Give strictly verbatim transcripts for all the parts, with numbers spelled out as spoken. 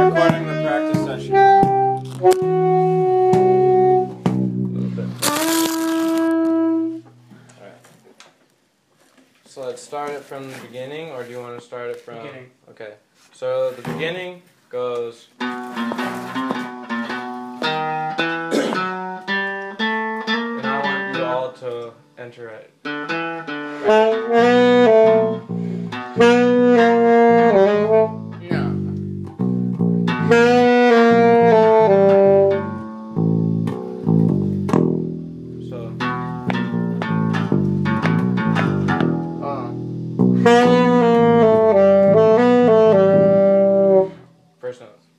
recording the practice session. A little bit. Alright. So let's start it from the beginning, or do you want to start it from... Beginning. Okay. So the beginning goes... And I want you all to enter it. First note.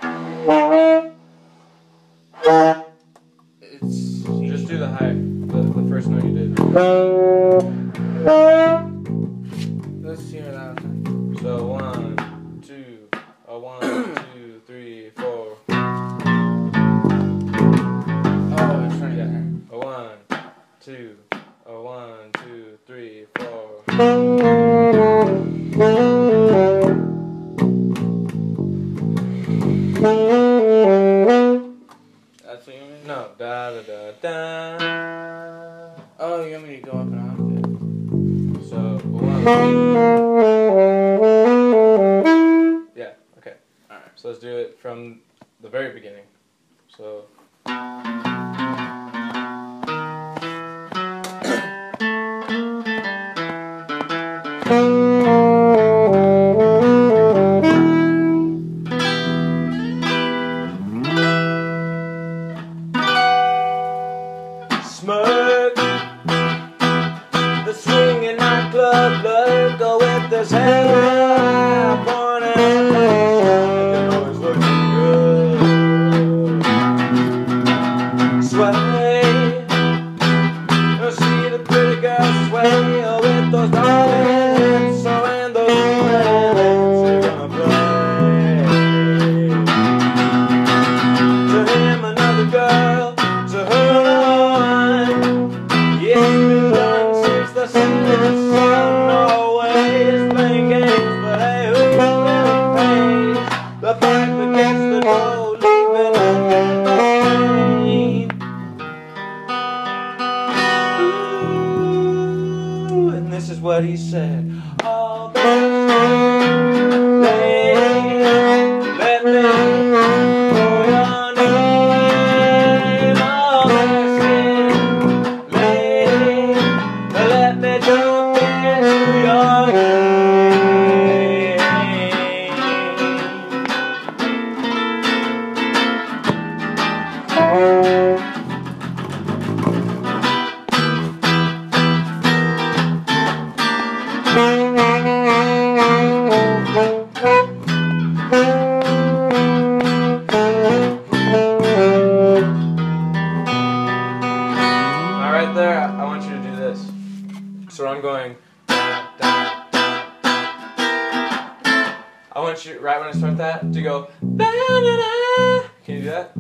It's Just do the high, the, the first note you did. let's hear it out. So one, two, a one, two, three, four. Oh, it's right Yeah. there. A one, two, a one, two, three, four. That's what you want me to do? No, da da da da. Oh, you want me to go up an octave? So one. Yeah. Okay. All right. So let's do it from the very beginning. So. Smirk, the swinging nightclub lurker with his hair upon his head, always looking good. Sway, you'll see the pretty girl sway with those darling so and those friends they're gonna play. To him another girl, to her the back against the door, leaving a pain. Ooh, and this is what he said. All this lady, let me know your name. All this lady, let me jump into your game. Now right there, I want you to do this. So I'm going. Da, da, da, da. I want you, right when I start that, to go. Da, da, da. Can you do that?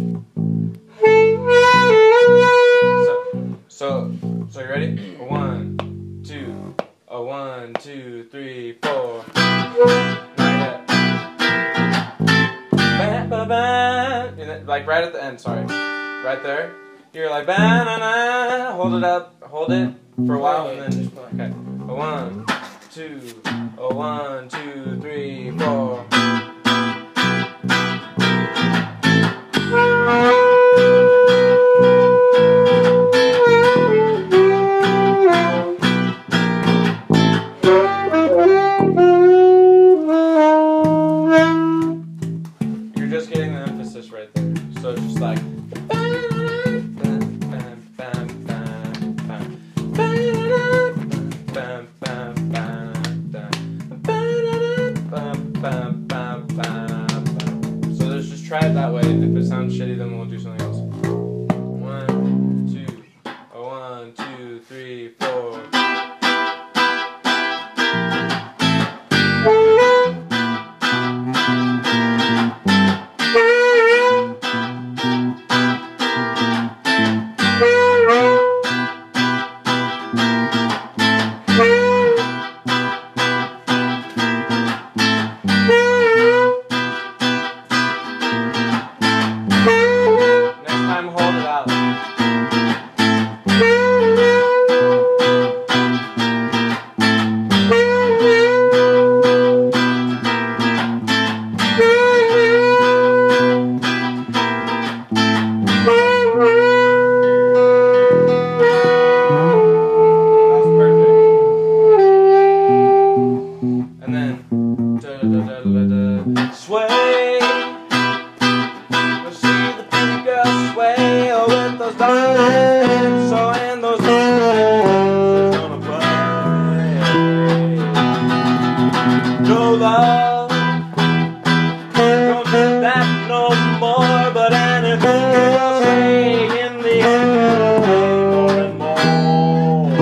So, so, so you ready? A one, two, a one, two, three, four. Not yet. Ba, ba, ba. And then, like right at the end, sorry. Right there. You're like ba na na. Hold it up, hold it for a while, and then just play. Okay. A one, two, a one, two, three, four. You're just getting the emphasis right there. So it's just like. So let's just try it that way. If it sounds shitty, then we'll do something else. One, two, a one, two, three, four. sway. We'll see the pretty girl sway with those dark lips, so and those dark lips is gonna play. No love, don't do that no more, but anything you'll say in the end will play more and more.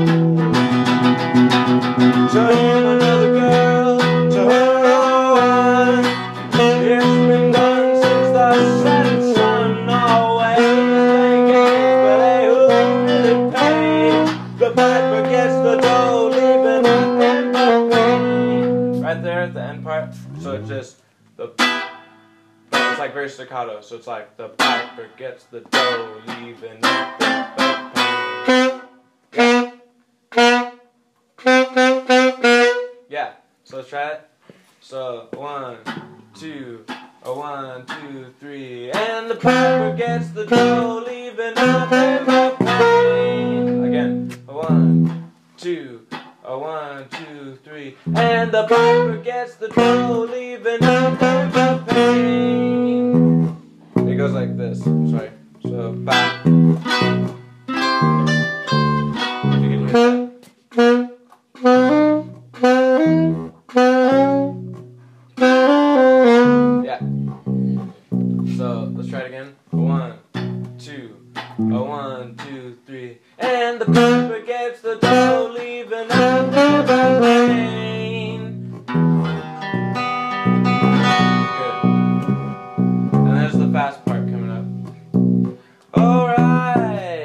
So another girl to her own. It's been done since the setting sun. Always playing games, but hey, who really pays? The piper gets the dough, leaving nothing but pain. Right there at the end part, so it's just the. It's like very staccato, so it's like the piper gets the dough, leaving nothing but pain. Yeah, so let's try it. So one, two, a one, two, three, and the piper gets the dough, leaving nothing but pain. Again, a one, two, a one, two, three, and the piper gets the dough, leaving nothing but pain. It goes like this. Sorry. So back. You can hear that. Yeah. So let's try it again. One, two, a one, two, three, and the piper gets the dough, leaving nothing but pain. Good. And there's the fast part coming up. Alright.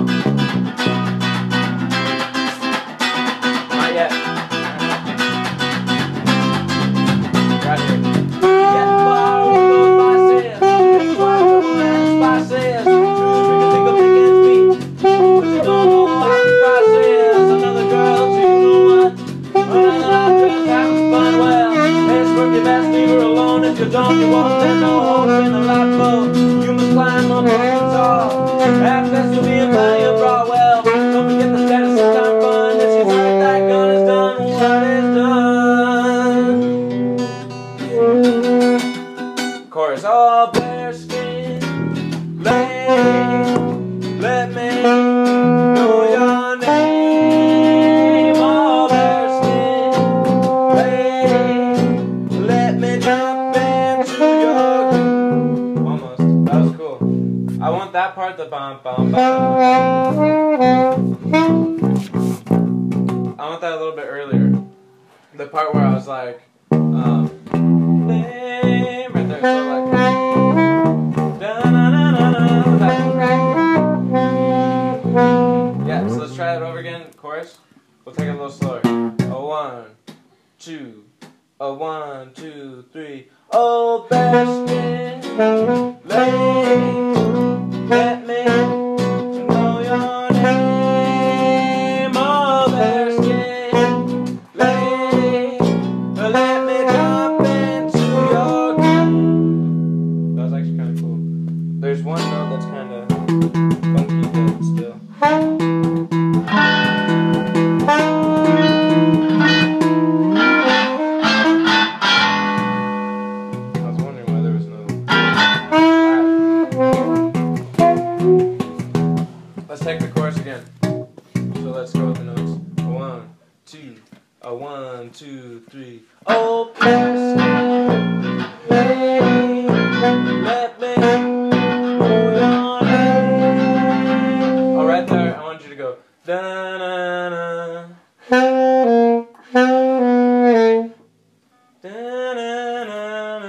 Not yet. Right here. Get far with those biceps. Get far with those biceps. Trigger tickle against me. But you don't know what the price is. Another girl, so you know what? Another life is having fun. Well, it's work your best, leave her alone. If you don't, you won't. There's no hope in the lifeboat. You must climb up the tall. At best, you'll be a pioneer bra. Well, don't forget the status of time fun. If she's right, that gun is done. What is done? Chorus. All bare skin, lay, let me know your name. All bare skin, lay, let me jump into your. Almost. That was cool. I want that part, the bum bum bum. I want that a little bit earlier. The part where I was like, um, lay, right there. So like. Yeah, so let's try it over again. Chorus. We'll take it a little slower. A one, two, a one, two, three. Oh, bare skin, lay, let me know your name. Oh, bare skin, lay, let me jump into your game. That was actually kind of cool. There's one note that's kind of funky, but still. I was wondering why there was no. Right. Let's take the chorus again. So let's go with the notes. A one, two, a one, two, three. Oh, bare skin, lay, let me. Oh, right there, I want you to go da na na da na na na.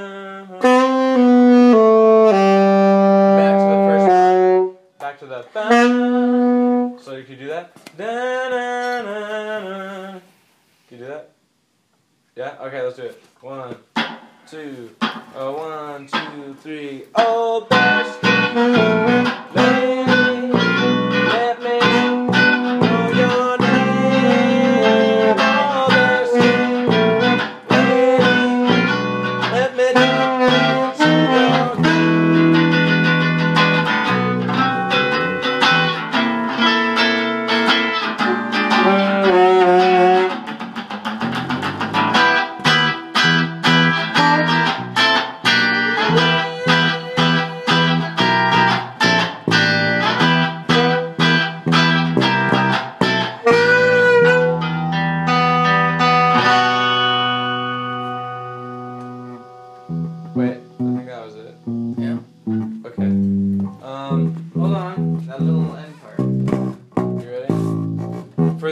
Back to the first one. Back to the ba. So you can do that. Da na na na. Can you do that? Yeah? Okay, let's do it. One, two, oh, one, two, three. Oh, bare skin, lay, let me know your name. Oh, bare skin, lay, let me jump into your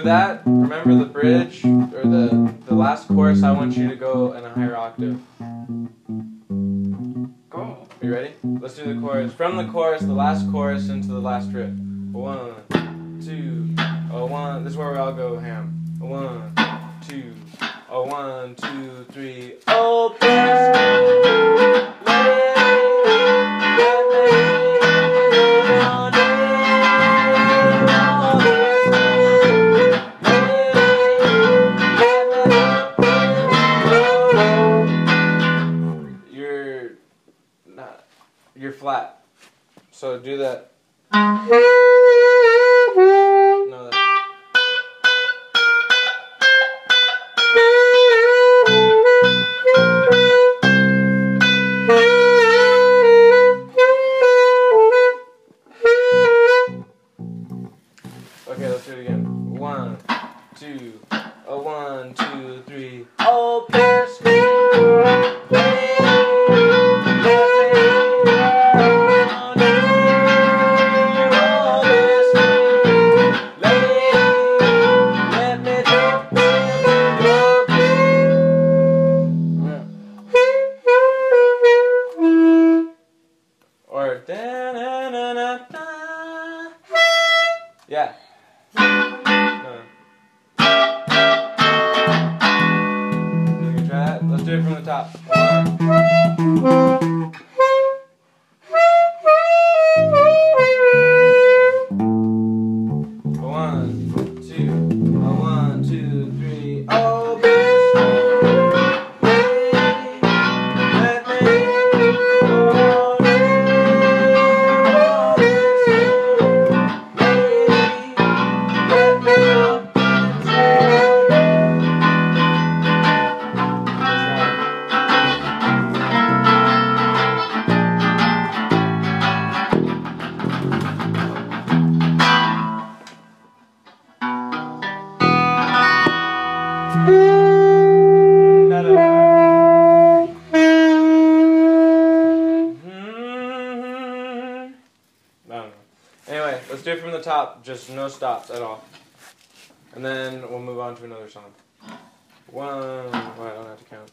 that, remember the bridge or the the last chorus. I want you to go in a higher octave. Go. Are you ready? Let's do the chorus. From the chorus, the last chorus into the last riff. One, two, a one. This is where we all go ham. One, two, a one, two, three. Oh, please, You're not. You're flat. So do that. No, that. Okay, let's do it again. One, two, a one, two, three. Oh, pierce me. Or da na na na da. Yeah. No. You can try that. Let's do it from the top. One, two, a one, two, three. Oh, bitch. Let me. Anyway, let's do it from the top, just no stops at all. And then we'll move on to another song. One, well, I don't have to count.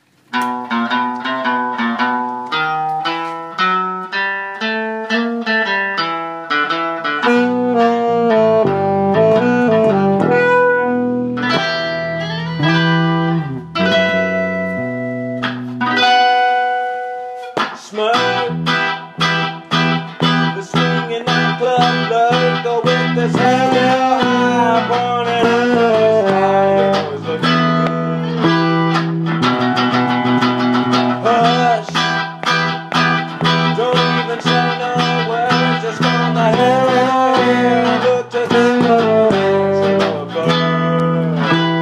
Smoke. This hell high, born and always looking good. Hush, don't even say no words, just on the hair, look to the nose of a bird.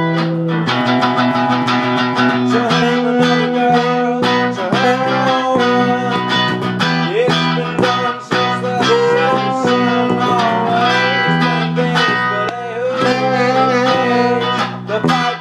So hang another girl, so hang on. It's been done since the sun always. The fire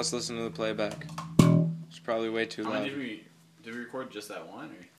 let's listen to the playback. It's probably way too How loud. many did we did we record just that one? Or?